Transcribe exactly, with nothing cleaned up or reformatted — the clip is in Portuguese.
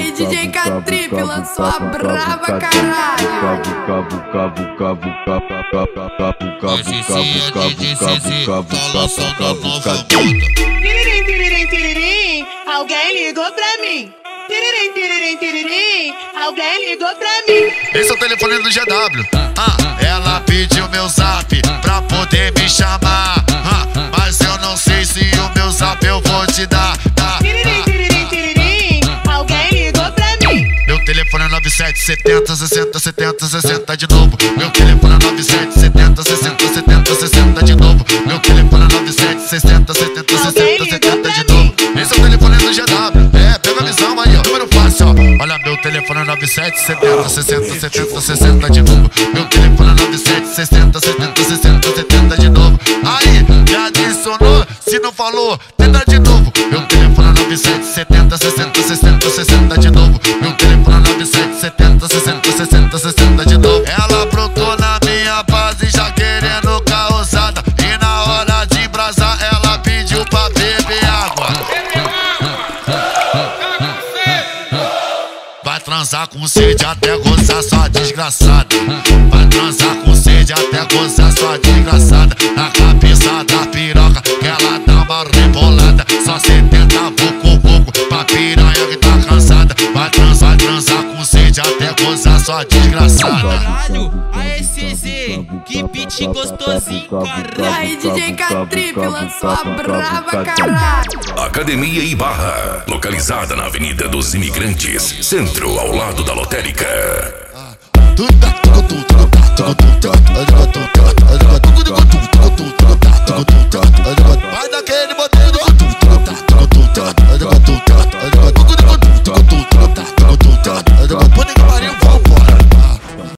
Aí D J K-Trip lançou a brava, caralho. Tiririm, tiririm, tiririm, alguém ligou pra mim. Tiririm, tiririm, tiririm, alguém ligou pra mim. Esse é o telefone do G W. Ah, ela pediu meu zap pra poder me chamar. Ah, mas eu não sei se o meu zap eu vou te dar. Ah, tiririm, tiririm, tiririm, alguém ligou pra mim. meu telefone é nove sete setenta sessenta setenta sessenta de novo. Meu telefone é nove sete setenta sessenta setenta sessenta de novo. Meu telefone é nove sete sessenta setenta sessenta setenta de novo. Esse é o telefone do G W. É, pega a visão aí, ó. Número fácil, ó. Olha, meu telefone é nove sete setenta sessenta setenta sessenta de novo. Meu telefone é nove sete sessenta setenta sessenta setenta de novo. Aí, me adicionou, se não falou, tenta de novo. Meu telefone é nove sete setenta sessenta sessenta sessenta de novo. Meu telefone é nove sete setenta sessenta sessenta sessenta de novo. Ela brotou na minha base já querendo causada. E na hora de embrasar ela pediu pra beber água. Vai transar com sede até gozar sua desgraçada. Vai transar com sede até gozar sua desgraçada. Na cabeça da piroca que ela dá uma rebolada. Só setenta vucu vucu pra piranha que tá cansada. Vai transar, vai transar com sede até gozar sua desgraçada. Caralho, a S Z, que beat gostosinho, caralho. Aí D J K-Trip lançou a brava, caralho. Academia Ibarra, localizada na Avenida dos Imigrantes, centro, ao lado da lotérica. Vai daquele botão do Puta que pariu.